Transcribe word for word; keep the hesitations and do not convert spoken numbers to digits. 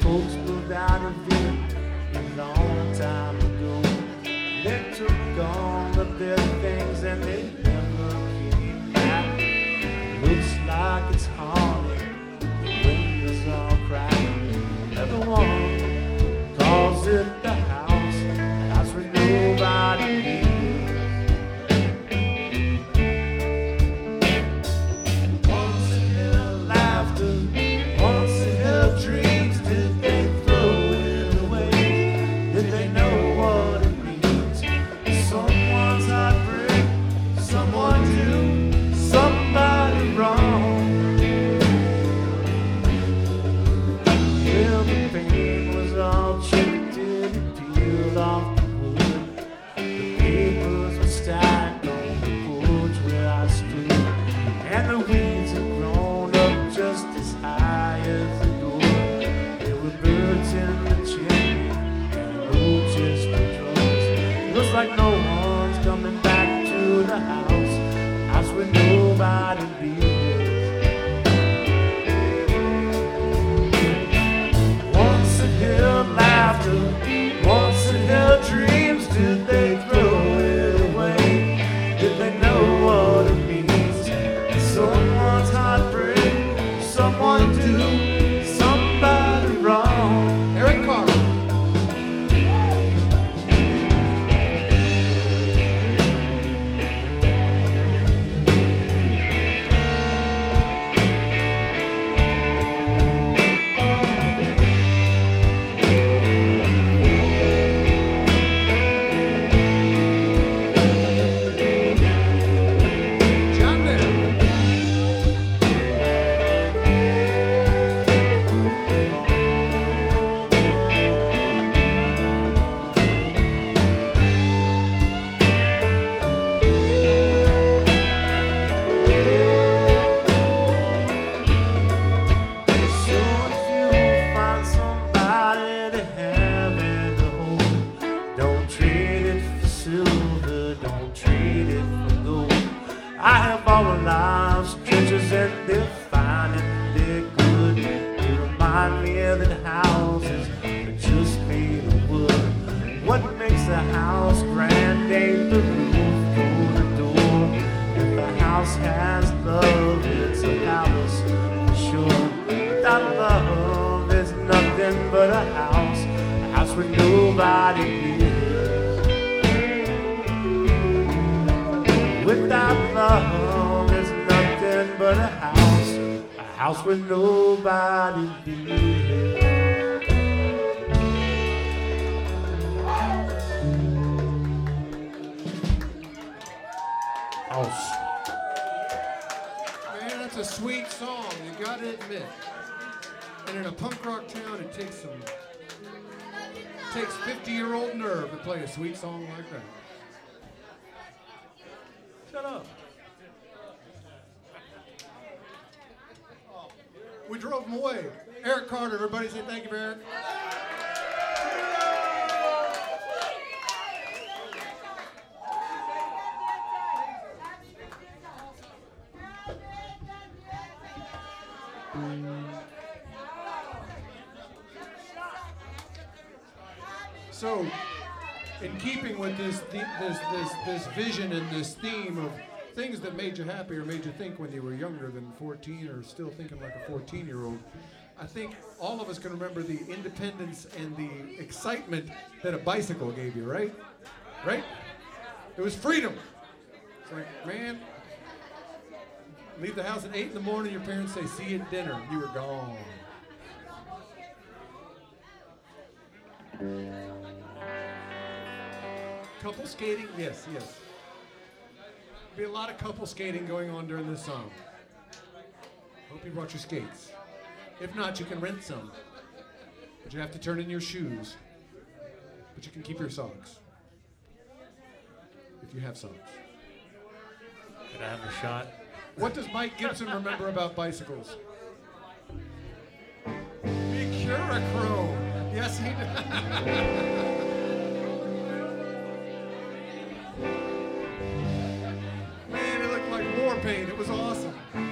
folks moved out of it a long time ago. They took all of their things and they never came back. Looks like it's haunted, the windows all cracked. Everyone calls it the house, the house where nobody lives. Once in their laughter, once in their dreams, did they throw it away? Did they know what it means? Someone's heartbreak, someone do somebody wrong. Well, the paint was all chipped and it peeled off the wood. The papers were stacked on the porch where I stood, and the weeds had grown up just as high as the door. There were birds in the chimney and roaches for drugs. It looks like no one's coming back to the house, house where nobody lives. Once it held laughter, once it held dreams, did they throw it away? Did they know what it means? Someone's heartbreak, someone do somebody wrong. Eric Carter. John Mayer. So if you find somebody to have and to hold, don't trade it for silver, don't trade it for gold. I have all of life's treasures and they're fine and they're good. They remind me that houses are just made of wood. What makes a house grand ain't the roof or the door. If a house has love, it's a house for sure. Without love, there's nothing but a house, a house where nobody lives. Without love, there's nothing but a house, a house where nobody lives. House. Man, that's a sweet song, you gotta admit. And in a punk rock town, it takes some, it takes fifty-year-old nerve to play a sweet song like that. Shut up. We drove him away. Eric Carter, everybody say thank you for Eric. So, in keeping with this, the- this, this, this vision and this theme of things that made you happy or made you think when you were younger than fourteen or still thinking like a fourteen-year-old, I think all of us can remember the independence and the excitement that a bicycle gave you, right? Right? It was freedom. It's like, man, leave the house at eight in the morning, your parents say, see you at dinner. You were gone. Couple skating? Yes, yes. Be a lot of couple skating going on during this song. Hope you brought your skates. If not, you can rent some. But you have to turn in your shoes. But you can keep your socks. If you have socks. Could I have a shot? What does Mike Gibson remember about bicycles? Mercurochrome. Yes, he does. Man, it looked like war paint. It was awesome.